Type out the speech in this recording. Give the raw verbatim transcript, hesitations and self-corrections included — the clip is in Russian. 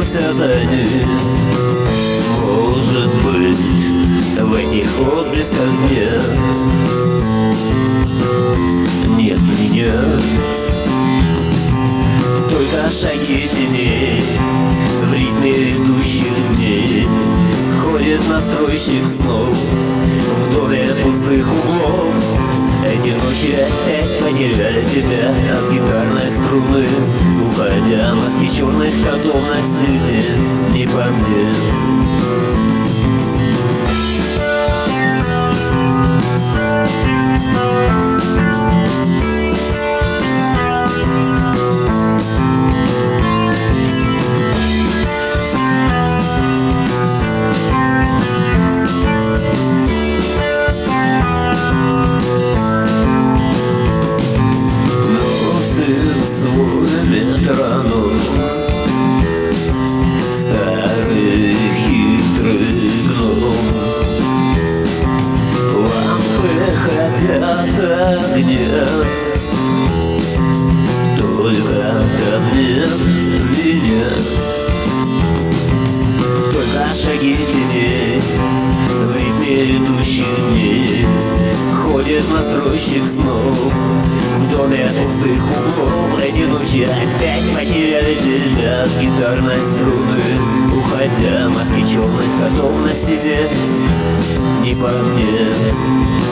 просят они. Может быть, в этих отблесках дня нет меня, только шаги теней в ритме идущих дней. Ходит настройщик снов вдоль пустых углов. Эти ночи опять потеряли тебя от гитарной струны, уходя маски черных котов на стене. Не по мне. Метроном старый хитрый гном. Лампы хотят огня, только там нет меня. Только шаги теней в ритме идущих дней. Ходит настройщик снов вдоль пустых углов. Эти ночи опять потеряли тебя от гитарной струны, уходя маски черных котов на стене. Не по мне.